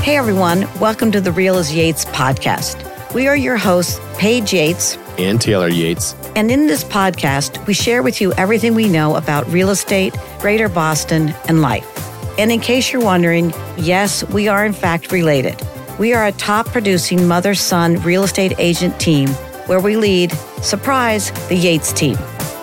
Hey everyone, welcome to the Real as Yates podcast. We are your hosts, Paige Yates and Taylor Yates. And in this podcast, we share with you everything we know about real estate, Greater Boston, and life. And in case you're wondering, yes, we are in fact related. We are a top producing mother-son real estate agent team where we lead, surprise, the Yates team.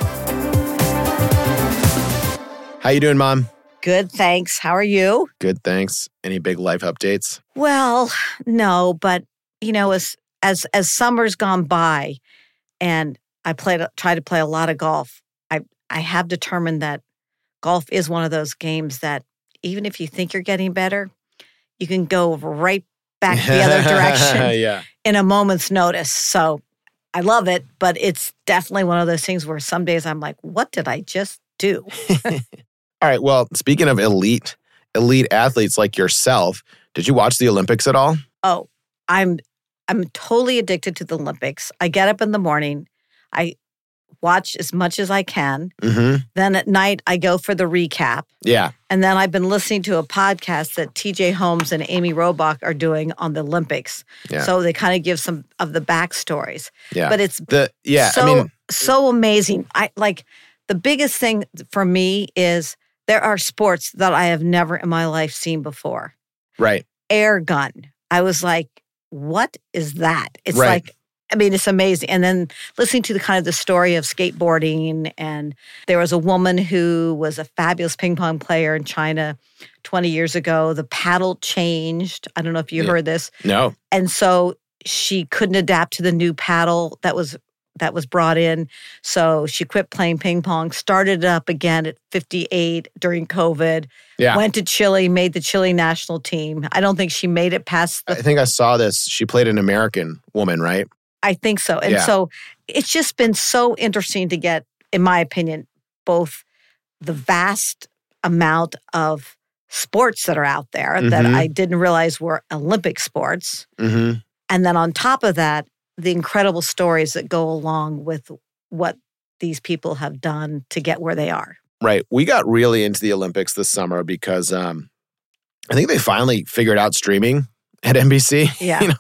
How you doing, Mom? Good, thanks. How are you? Good, thanks. Any big life updates? Well, no, but you know, as summer's gone by, and I try to play a lot of golf, I have determined that golf is one of those games that even if you think you're getting better, you can go right back the other direction in a moment's notice. So I love it, but it's definitely one of those things where some days I'm like, what did I just do? All right. Well, speaking of elite athletes like yourself, did you watch the Olympics at all? Oh, I'm totally addicted to the Olympics. I get up in the morning, I watch as much as I can. Mm-hmm. Then at night, I go for the recap. Yeah. And then I've been listening to a podcast that TJ Holmes and Amy Robach are doing on the Olympics. Yeah. So they kind of give some of the backstories. Yeah. But it's so amazing. The biggest thing for me is there are sports that I have never in my life seen before. Right. Air gun. I was like, what is that? It's right. It's amazing. And then listening to the story of skateboarding, and there was a woman who was a fabulous ping pong player in China 20 years ago. The paddle changed. I don't know if you heard this. No. And so she couldn't adapt to the new paddle that was brought in. So she quit playing ping pong, started it up again at 58 during COVID, went to Chile, made the Chile national team. I don't think she made it past I think I saw this. She played an American woman, right? I think so. And so it's just been so interesting to get, in my opinion, both the vast amount of sports that are out there that I didn't realize were Olympic sports. Mm-hmm. And then on top of that, the incredible stories that go along with what these people have done to get where they are. Right. We got really into the Olympics this summer because I think they finally figured out streaming at NBC. Yeah.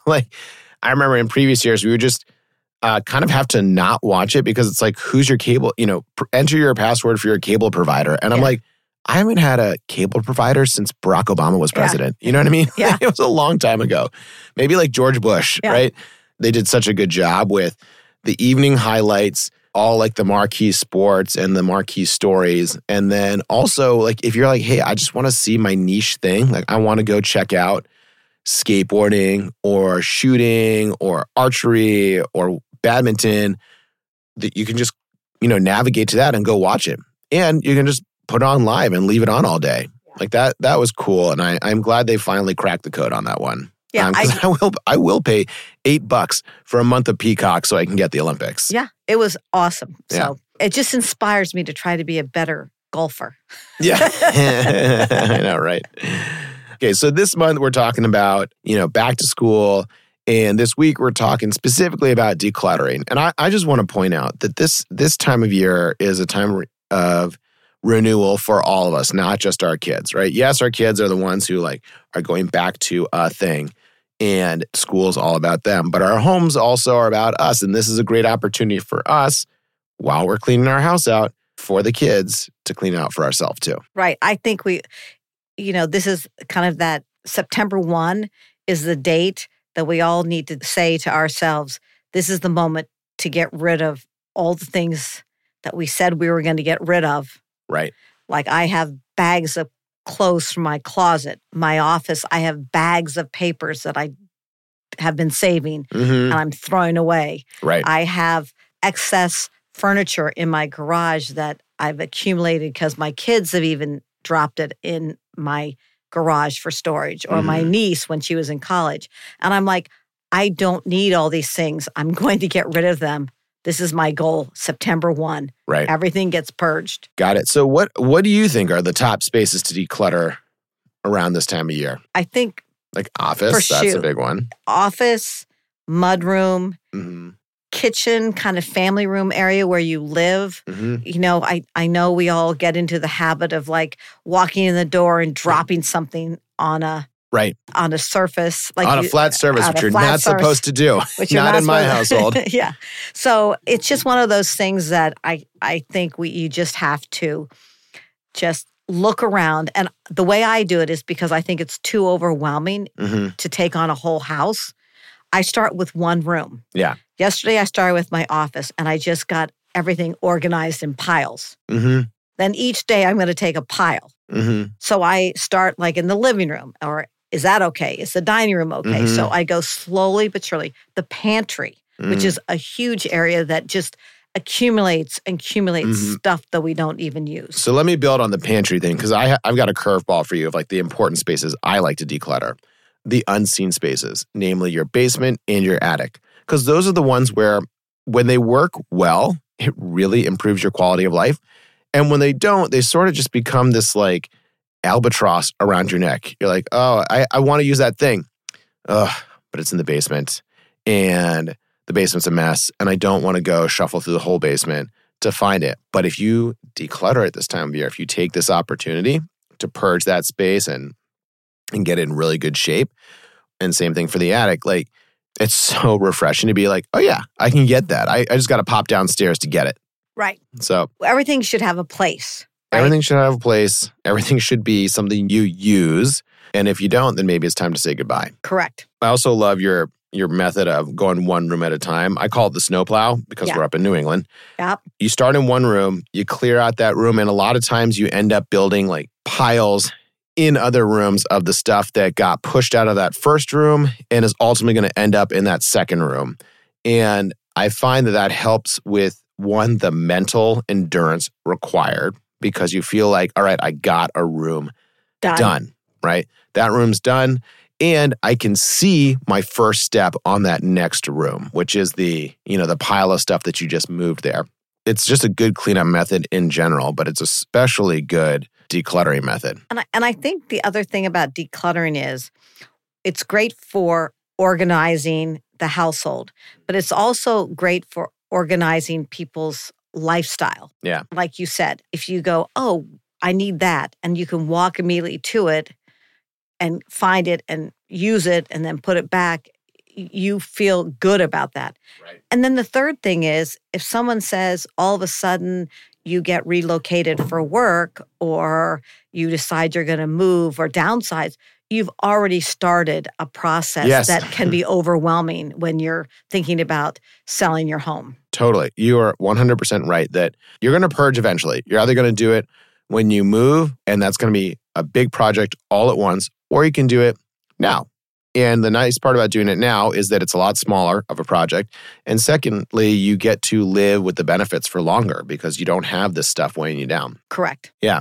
I remember in previous years, we would just kind of have to not watch it because it's like, who's your cable? Enter your password for your cable provider. And I'm like, I haven't had a cable provider since Barack Obama was president. You know what I mean? Yeah. It was a long time ago. Maybe like George Bush, right? They did such a good job with the evening highlights, all like the marquee sports and the marquee stories. And then also like, if you're like, hey, I just want to see my niche thing. Like I want to go check out skateboarding or shooting or archery or badminton, that you can just, navigate to that and go watch it. And you can just put it on live and leave it on all day. Like that was cool. And I'm glad they finally cracked the code on that one. Yeah, I will pay $8 for a month of Peacock so I can get the Olympics. Yeah, it was awesome. So it just inspires me to try to be a better golfer. Yeah, I know, right? Okay, so this month we're talking about, back to school. And this week we're talking specifically about decluttering. And I just want to point out that this time of year is a time of renewal for all of us, not just our kids, right? Yes, our kids are the ones who are going back to a thing, and school's all about them. But our homes also are about us. And this is a great opportunity for us, while we're cleaning our house out, for the kids to clean out for ourselves too. Right. I think this is kind of that September 1 is the date that we all need to say to ourselves, this is the moment to get rid of all the things that we said we were going to get rid of. Right. Like I have bags of clothes from my closet, my office. I have bags of papers that I have been saving and I'm throwing away. Right. I have excess furniture in my garage that I've accumulated because my kids have even dropped it in my garage for storage, or my niece when she was in college. And I'm like, I don't need all these things. I'm going to get rid of them. This is my goal, September 1. Right. Everything gets purged. Got it. So what do you think are the top spaces to declutter around this time of year? I think like office, that's a big one. Office, mudroom, kitchen, kind of family room area where you live. I know we all get into the habit of walking in the door and dropping something on a Right. on a surface. On a flat surface, which you're not supposed to do. Not in my household. Yeah. So it's just one of those things that I think you just have to just look around. And the way I do it is because I think it's too overwhelming to take on a whole house. I start with one room. Yeah. Yesterday, I started with my office, and I just got everything organized in piles. Then each day, I'm going to take a pile. So I start like in the living room, or is that okay? Is the dining room okay? So I go slowly but surely. The pantry, which is a huge area that just accumulates stuff that we don't even use. So let me build on the pantry thing, because I've got a curveball for you of like the important spaces I like to declutter. The unseen spaces, namely your basement and your attic. Because those are the ones where when they work well, it really improves your quality of life. And when they don't, they sort of just become this like albatross around your neck. You're like, oh, I want to use that thing. Ugh, but it's in the basement. And the basement's a mess. And I don't want to go shuffle through the whole basement to find it. But if you declutter it this time of year, if you take this opportunity to purge that space and get it in really good shape, and same thing for the attic, like it's so refreshing to be like, oh yeah, I can get that. I just got to pop downstairs to get it. Right. So everything should have a place. Right? Everything should have a place. Everything should be something you use. And if you don't, then maybe it's time to say goodbye. Correct. I also love your method of going one room at a time. I call it the snowplow because we're up in New England. Yep. You start in one room, you clear out that room, and a lot of times you end up building like piles in other rooms of the stuff that got pushed out of that first room and is ultimately going to end up in that second room. And I find that helps with, one, the mental endurance required, because you feel like, all right, I got a room done, right? That room's done. And I can see my first step on that next room, which is the pile of stuff that you just moved there. It's just a good cleanup method in general, but it's especially good decluttering method. And I think the other thing about decluttering is it's great for organizing the household, but it's also great for organizing people's lifestyle. Yeah. Like you said, if you go, oh, I need that, and you can walk immediately to it and find it and use it and then put it back, you feel good about that. Right. And then the third thing is, if someone says all of a sudden you get relocated for work, or you decide you're going to move or downsize, you've already started a process that can be overwhelming when you're thinking about selling your home. Totally. You are 100% right that you're going to purge eventually. You're either going to do it when you move, and that's going to be a big project all at once, or you can do it now. And the nice part about doing it now is that it's a lot smaller of a project. And secondly, you get to live with the benefits for longer because you don't have this stuff weighing you down. Correct. Yeah.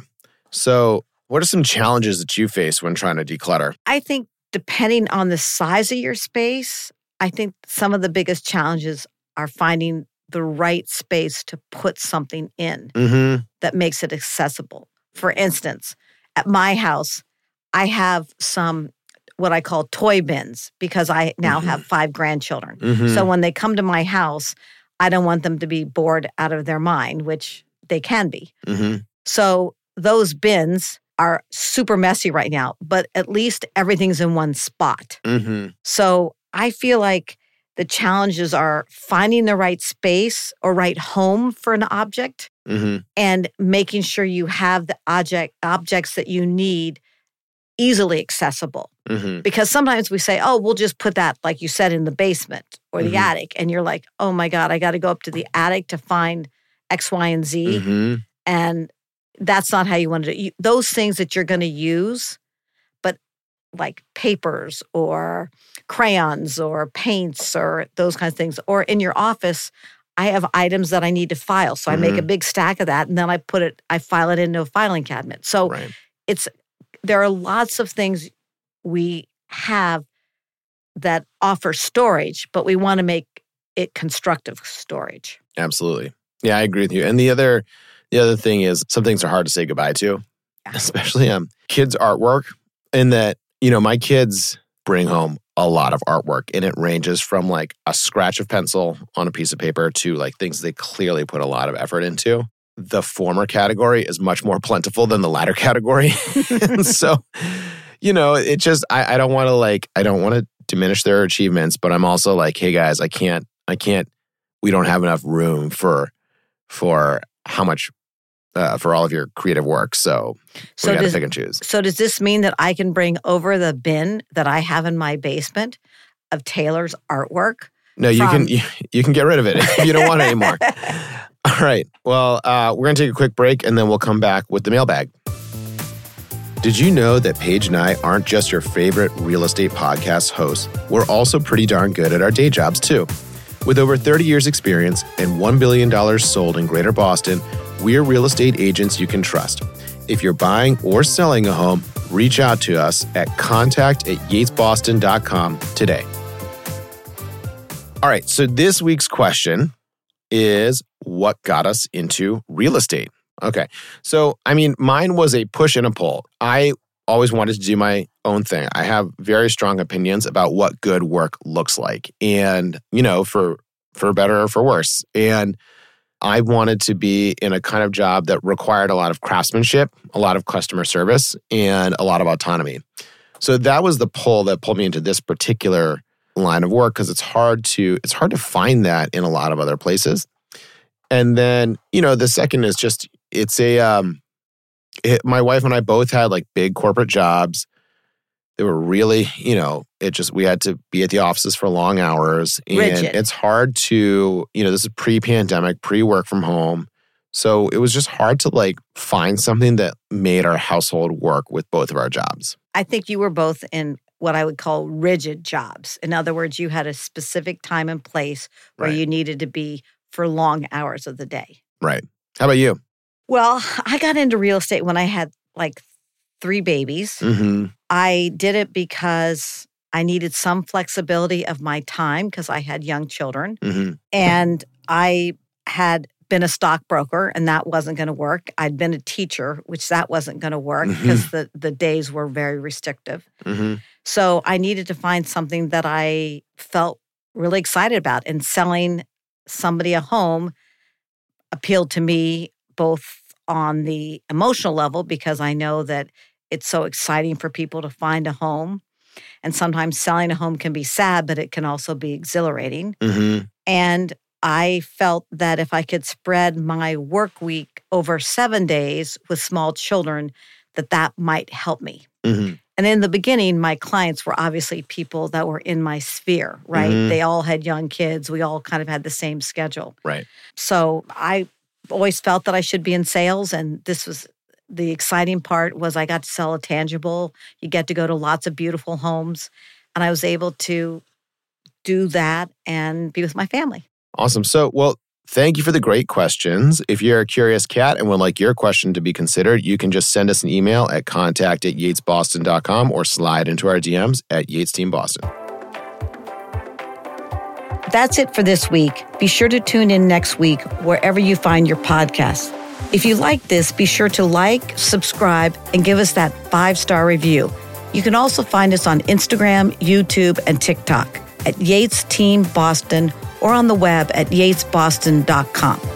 So what are some challenges that you face when trying to declutter? I think depending on the size of your space, I think some of the biggest challenges are finding the right space to put something in that makes it accessible. For instance, at my house, I have some what I call toy bins because I now have 5 grandchildren. So when they come to my house, I don't want them to be bored out of their mind, which they can be. So those bins are super messy right now, but at least everything's in one spot. So I feel like the challenges are finding the right space or right home for an object and making sure you have the objects that you need easily accessible. Because sometimes we say, oh, we'll just put that, like you said, in the basement or the attic. And you're like, oh my God, I got to go up to the attic to find X, Y, and Z. And that's not how you want to do it. Those things that you're going to use, but like papers or crayons or paints or those kinds of things. Or in your office, I have items that I need to file. So I make a big stack of that and then I file it into a filing cabinet. So there are lots of things we have that offer storage, but we want to make it constructive storage. Absolutely. Yeah, I agree with you. And the other thing is some things are hard to say goodbye to, especially kids' artwork. In that, my kids bring home a lot of artwork, and it ranges from like a scratch of pencil on a piece of paper to like things they clearly put a lot of effort into. The former category is much more plentiful than the latter category. And so, it just, I don't want to diminish their achievements, but I'm also like, hey guys, I can't, we don't have enough room for how much, for all of your creative work. So we got to pick and choose. So does this mean that I can bring over the bin that I have in my basement of Taylor's artwork? No, you can get rid of it if you don't want it anymore. All right. Well, we're going to take a quick break and then we'll come back with the mailbag. Did you know that Paige and I aren't just your favorite real estate podcast hosts? We're also pretty darn good at our day jobs too. With over 30 years experience and $1 billion sold in Greater Boston, we're real estate agents you can trust. If you're buying or selling a home, reach out to us at contact@yatesboston.com today. All right, so this week's question is, what got us into real estate? Okay, so mine was a push and a pull. I always wanted to do my own thing. I have very strong opinions about what good work looks like, and for better or for worse. And I wanted to be in a kind of job that required a lot of craftsmanship, a lot of customer service, and a lot of autonomy. So that was the pull that pulled me into this particular line of work, because it's hard to find that in a lot of other places. And then, the second is just, my wife and I both had like big corporate jobs. They were really, we had to be at the offices for long hours. And rigid. It's hard to, this is pre-pandemic, pre-work from home. So it was just hard to like find something that made our household work with both of our jobs. I think you were both in what I would call rigid jobs. In other words, you had a specific time and place where you needed to be for long hours of the day. Right. How about you? Well, I got into real estate when I had like 3 babies. Mm-hmm. I did it because I needed some flexibility of my time because I had young children. Mm-hmm. And I had been a stockbroker and that wasn't going to work. I'd been a teacher, which that wasn't going to work because the days were very restrictive. Mm-hmm. So I needed to find something that I felt really excited about. And selling somebody a home appealed to me both on the emotional level, because I know that it's so exciting for people to find a home. And sometimes selling a home can be sad, but it can also be exhilarating. Mm-hmm. And I felt that if I could spread my work week over 7 days with small children, that might help me. Mm-hmm. And in the beginning, my clients were obviously people that were in my sphere, right? Mm-hmm. They all had young kids. We all kind of had the same schedule. Right. So I always felt that I should be in sales. And this was the exciting part, was I got to sell a tangible. You get to go to lots of beautiful homes. And I was able to do that and be with my family. Awesome. So, well, thank you for the great questions. If you're a curious cat and would like your question to be considered, you can just send us an email at contact@yatesboston.com or slide into our DMs at Yates Team Boston. That's it for this week. Be sure to tune in next week wherever you find your podcasts. If you like this, be sure to like, subscribe, and give us that 5-star review. You can also find us on Instagram, YouTube, and TikTok at Yates Team Boston or on the web at yatesboston.com.